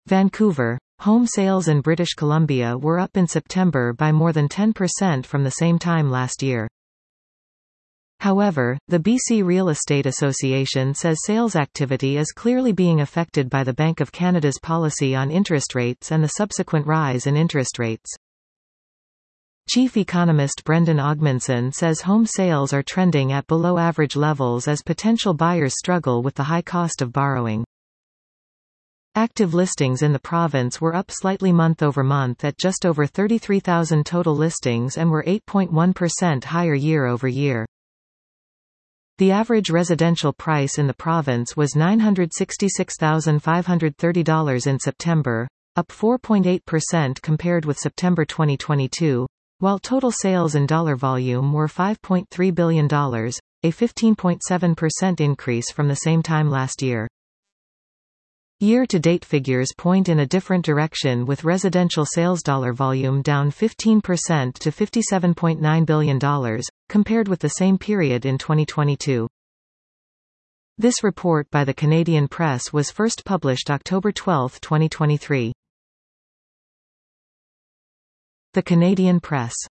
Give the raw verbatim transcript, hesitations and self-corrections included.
Vancouver. Home sales in British Columbia were up in September by more than ten percent from the same time last year. However, the B C Real Estate Association says sales activity is clearly being affected by the Bank of Canada's policy on interest rates and the subsequent rise in interest rates. Chief economist Brendan Ogmanson says home sales are trending at below-average levels as potential buyers struggle with the high cost of borrowing. Active listings in the province were up slightly month-over-month at just over thirty-three thousand total listings and were eight point one percent higher year-over-year. The average residential price in the province was nine hundred sixty-six thousand five hundred thirty dollars in September, up four point eight percent compared with September twenty twenty-two, while total sales in dollar volume were five point three billion dollars, a fifteen point seven percent increase from the same time last year. Year-to-date figures point in a different direction, with residential sales dollar volume down fifteen percent to fifty-seven point nine billion dollars, compared with the same period in twenty twenty-two. This report by the Canadian Press was first published October twelfth, twenty twenty-three. The Canadian Press.